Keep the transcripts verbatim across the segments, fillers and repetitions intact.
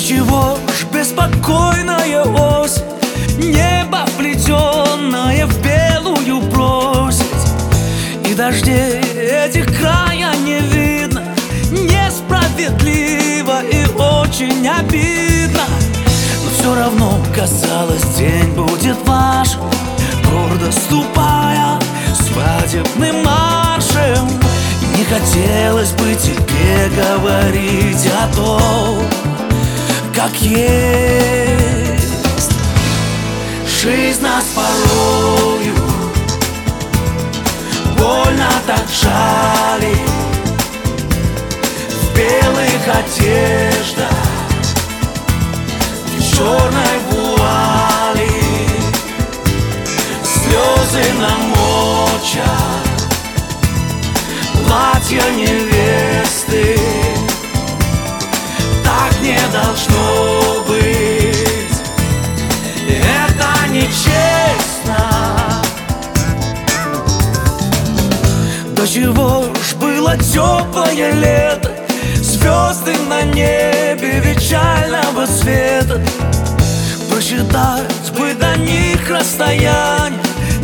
чего ж беспокойная осень, небо вплетенное в белую просить, и дождей этих края не видно. Несправедливо и очень обидно, но все равно казалось, день будет вашим, гордо ступая свадебным маршем. Не хотелось бы тебе говорить о том, как есть. Жизнь нас порою больно так жалит. В белых одеждах, в черной вуали, слезы намочат платья невесты. Так не должно быть, это нечестно. До чего ж было теплое лето, звезды на небе печального света. Посчитать бы до них расстояние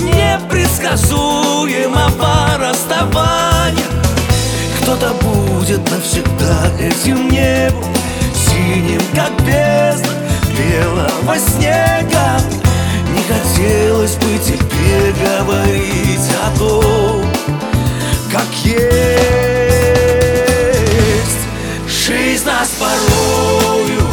непредсказуемого расставания. Кто-то будет навсегда этим небом, синим, как бездна белого снега. Не хотелось бы тебе говорить о том, как есть. Жизнь нас порою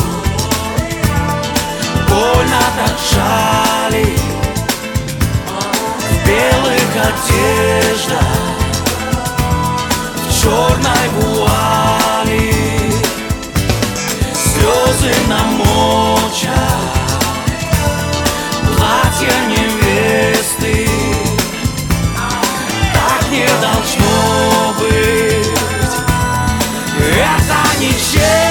больно так жалит. В белых одеждах, в черной вуали, слезы намочат платья невесты. Так не должно быть, это нечестно.